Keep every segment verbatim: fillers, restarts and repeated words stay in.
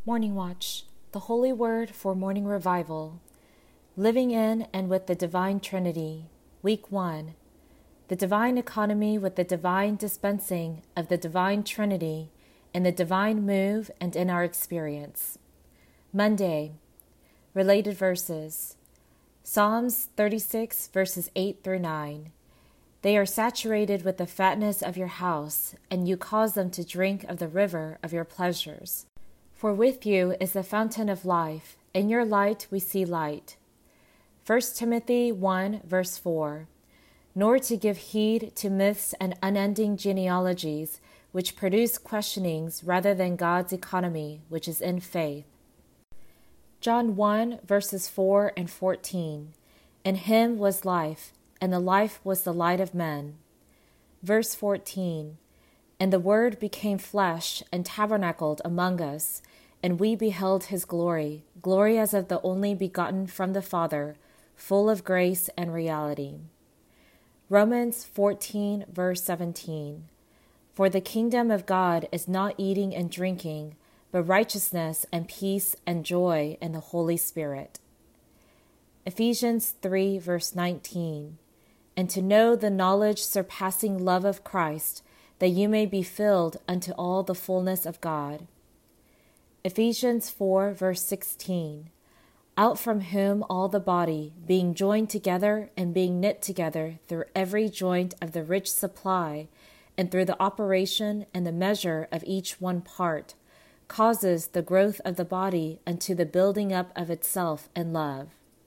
Morning Watch, the Holy Word for Morning Revival. Living in and with the Divine Trinity, Week one. The Divine Economy with the Divine Dispensing of the Divine Trinity in the Divine Move and in our Experience. Monday. Related Verses. Psalms thirty-six, verses eight through nine. They are saturated with the fatness of your house, and you cause them to drink of the river of your pleasures. For with you is the fountain of life, in your light we see light. First Timothy one, verse four. Nor to give heed to myths and unending genealogies, which produce questionings rather than God's economy, which is in faith. John one, verses four and fourteen. In him was life, and the life was the light of men. Verse fourteen. And the Word became flesh and tabernacled among us, and we beheld his glory, glory as of the only begotten from the Father, full of grace and reality. Romans fourteen, verse seventeen. For the kingdom of God is not eating and drinking, but righteousness and peace and joy in the Holy Spirit. Ephesians three, verse nineteen. And to know the knowledge surpassing love of Christ, that you may be filled unto all the fullness of God. Ephesians four, verse sixteen. Out from whom all the body, being joined together and being knit together through every joint of the rich supply, and through the operation and the measure of each one part, causes the growth of the body unto the building up of itself in love.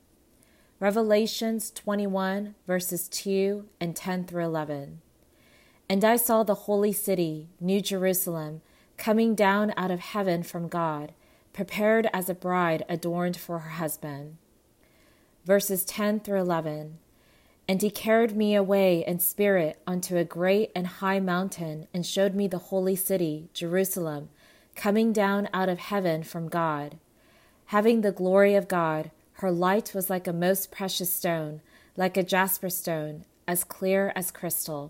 Revelations twenty-one, verses two and ten through eleven. And I saw the holy city, New Jerusalem, coming down out of heaven from God, prepared as a bride adorned for her husband. Verses ten through eleven. And he carried me away in spirit unto a great and high mountain, and showed me the holy city, Jerusalem, coming down out of heaven from God, having the glory of God. Her light was like a most precious stone, like a jasper stone, as clear as crystal.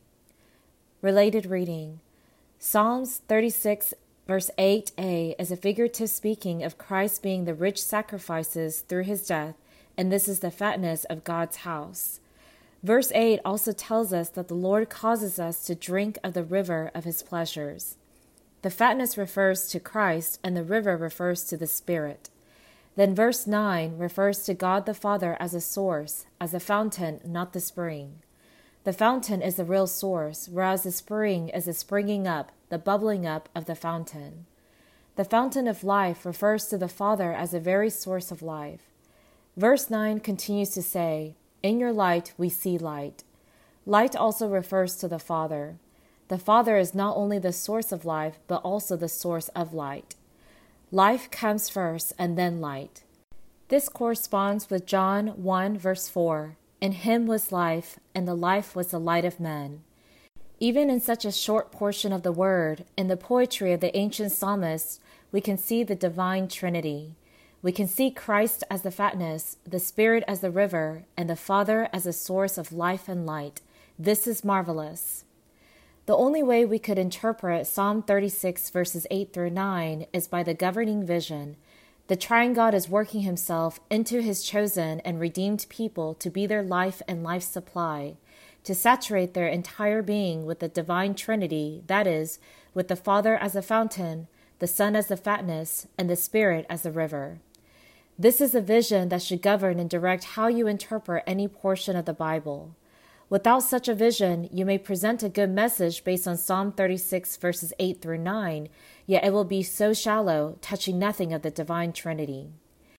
Related reading. Psalms thirty-six, verse eight a is a figurative speaking of Christ being the rich sacrifices through his death, and this is the fatness of God's house. Verse eight also tells us that the Lord causes us to drink of the river of his pleasures. The fatness refers to Christ, and the river refers to the Spirit. Then verse nine refers to God the Father as a source, as a fountain, not the spring. The fountain is the real source, whereas the spring is the springing up, the bubbling up of the fountain. The fountain of life refers to the Father as the very source of life. Verse nine continues to say, in your light we see light. Light also refers to the Father. The Father is not only the source of life, but also the source of light. Life comes first and then light. This corresponds with John one, verse four. In him was life, and the life was the light of men. Even in such a short portion of the Word, in the poetry of the ancient psalmists, we can see the divine Trinity. We can see Christ as the fatness, the Spirit as the river, and the Father as a source of life and light. This is marvelous. The only way we could interpret Psalm thirty-six, verses eight through nine is by the governing vision. The triune God is working himself into his chosen and redeemed people to be their life and life supply, to saturate their entire being with the divine Trinity, that is, with the Father as a fountain, the Son as the fatness, and the Spirit as the river. This is a vision that should govern and direct how you interpret any portion of the Bible. Without such a vision, you may present a good message based on Psalm thirty-six, verses eight through nine, yet it will be so shallow, touching nothing of the divine Trinity.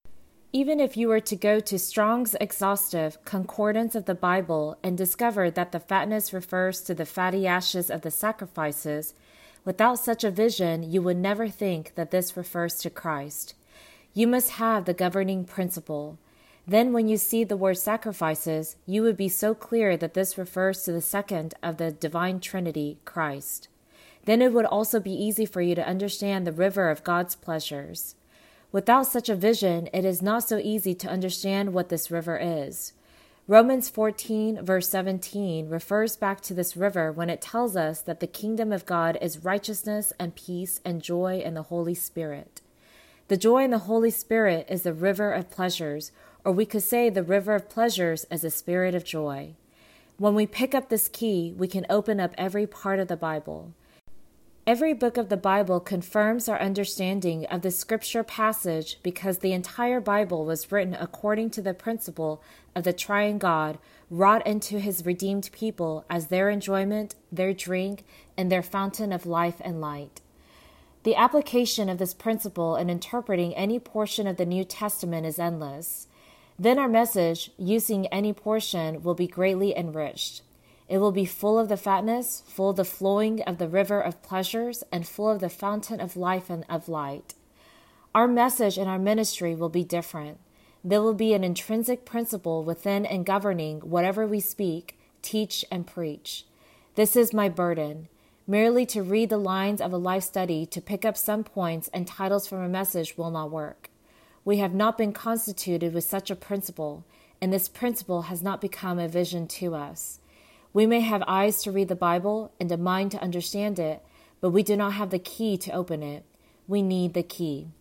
Even if you were to go to Strong's exhaustive concordance of the Bible and discover that the fatness refers to the fatty ashes of the sacrifices, without such a vision, you would never think that this refers to Christ. You must have the governing principle. Then when you see the word sacrifices, you would be so clear that this refers to the second of the divine Trinity, Christ. Then it would also be easy for you to understand the river of God's pleasures. Without such a vision, it is not so easy to understand what this river is. Romans fourteen, verse seventeen, refers back to this river when it tells us that the kingdom of God is righteousness and peace and joy in the Holy Spirit. The joy in the Holy Spirit is the river of pleasures, or we could say the river of pleasures is a spirit of joy. When we pick up this key, we can open up every part of the Bible. Every book of the Bible confirms our understanding of the scripture passage because the entire Bible was written according to the principle of the triune God wrought into his redeemed people as their enjoyment, their drink, and their fountain of life and light. The application of this principle in interpreting any portion of the New Testament is endless. Then our message, using any portion, will be greatly enriched. It will be full of the fatness, full of the flowing of the river of pleasures, and full of the fountain of life and of light. Our message and our ministry will be different. There will be an intrinsic principle within and governing whatever we speak, teach, and preach. This is my burden. Merely to read the lines of a life study to pick up some points and titles from a message will not work. We have not been constituted with such a principle, and this principle has not become a vision to us. We may have eyes to read the Bible and a mind to understand it, but we do not have the key to open it. We need the key.